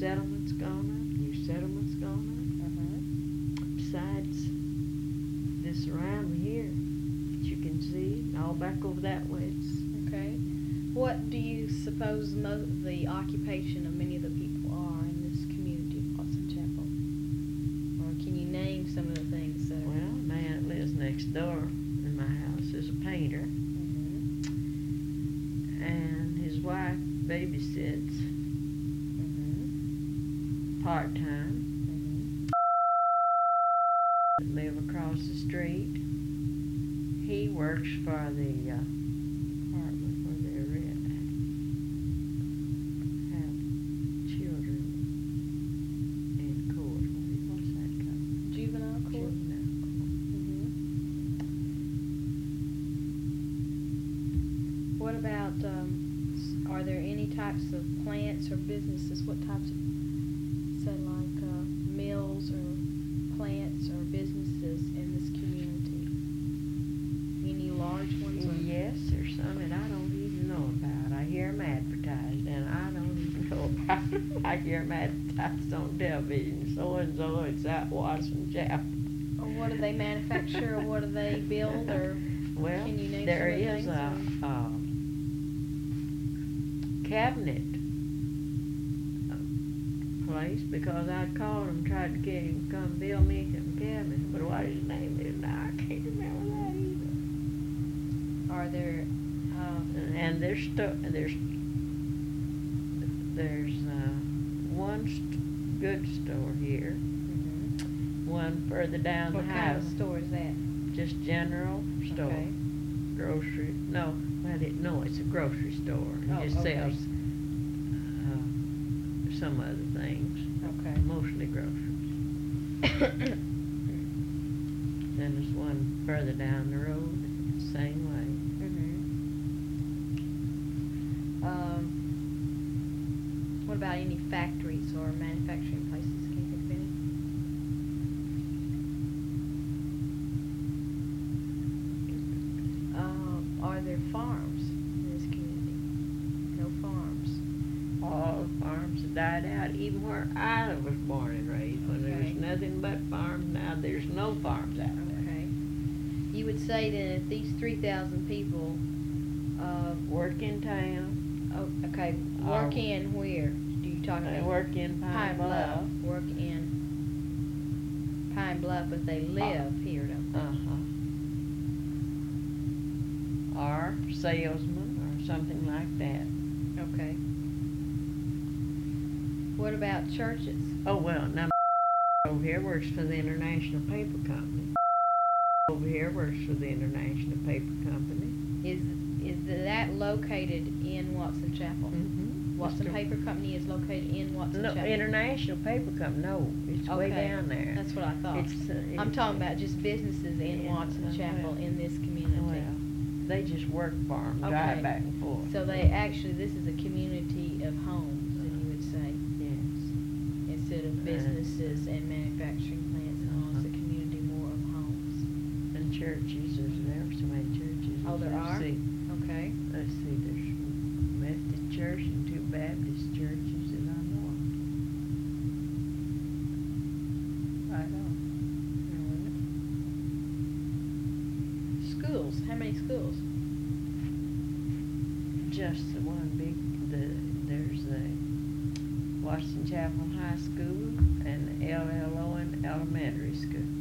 settlement's gone up, new settlement's gone up. Besides this around here that you can see, all back over that way, Okay. What do you suppose the occupation of many of the people are in this community of Watson Chapel? Or can you name some of the things that are... well, a man that lives next door in my house is a painter, and his wife babysits part-time. Live across the street. He works for the department where they're have children in court. What's that called? Juvenile court? Juvenile court. What about, are there any types of plants or businesses? What types of, say like mills or plants or businesses in this community? Any large ones? Yes, there's some that I don't even know about. I hear them advertised, and I don't even know about them. I hear them advertised on television. So and so, it's at Watson Chapel. Or what do they manufacture, or what do they build, or well, can you name there some of the is things, a cabinet place, because I called him, tried to get him to come build me some cabinets, but what his name is now, I can't remember that either. Are there, And there's one good store here, one further down what the kind house. of store is that? Just general store. Okay. Grocery. No, it's a grocery store. It Oh, just okay. sells some other things. Okay. Mostly groceries. Then there's one further down the road, same way. What about any factories or manufacturing places? Can you think of any? Are there farms in this community? No farms. All the farms have died out, even where I was born and raised. When there was Okay. nothing but farms, now there's no farms out there. Okay. You would say that if these 3,000 people, Work in town. oh, okay, work in where? Do you talk They about? work in Pine Bluff. Work in Pine Bluff, but they live here, don't they? Or salesman or something like that. Okay. What about churches? Oh, well, now over here works for the International Paper Company. Over here works for the International Paper Company. Is that located in Watson Chapel? Watson Paper Company is located in Watson No, Chapel? International Paper Company, no, it's way Okay. down there. That's what I thought. I'm It's- talking about just businesses in Yeah, Watson Chapel well, in this community. Well, they just work for them, Okay. drive back and forth. So this is a community of homes, then you would say, Yes. instead of businesses and manufacturing plants and all, it's a community more of homes. And churches, there's ever so many churches. Oh, there are? See, Okay. let's see, there's Methodist Church and 2 Baptist churches that I know of. Right on. Schools, how many schools? Just the one big, there's the Washington Chapel High School and L.L. Owen Elementary School.